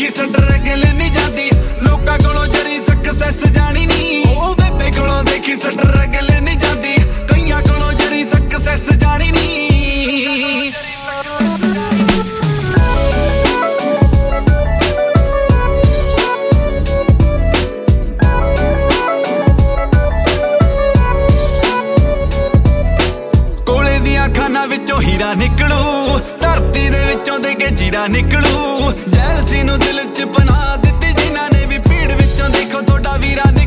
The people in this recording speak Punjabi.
ਦੇਖੀ ਸਟਰ ਅਗਲੇ ਨਹੀਂ ਜਾਂਦੀ ਲੋਕਾਂ ਕੋਲੋਂ ਜਰੀ ਸਕਸੈਸ ਜਾਣੀ ਨਹੀਂ ਉਹ ਬੇਬੇ ਕੋਲੋਂ ਦੇਖੀ ਸਟਰ ਅਗਲੇ ਨਹੀਂ ਜਾਂਦੀ ਕਈਆਂ ਕੋਲੋਂ ਜਰੀ ਸਕਸੈਸ ਜਾਣੀ ਨਹੀਂ ਖਾਨਾ ਵਿੱਚੋਂ ਹੀਰਾ ਨਿਕਲੂ ਧਰਤੀ ਦੇ ਵਿੱਚੋਂ ਦੇ ਕੇ ਜੀਰਾ ਨਿਕਲੂ ਜੈਲਸੀ ਨੂੰ ਦਿਲ 'ਚ ਬਣਾ ਦਿੱਤੀ ਜਿਨ੍ਹਾਂ ਨੇ ਵੀ ਭੀੜ ਵਿੱਚੋਂ ਦੇਖੋ ਤੁਹਾਡਾ ਵੀਰਾ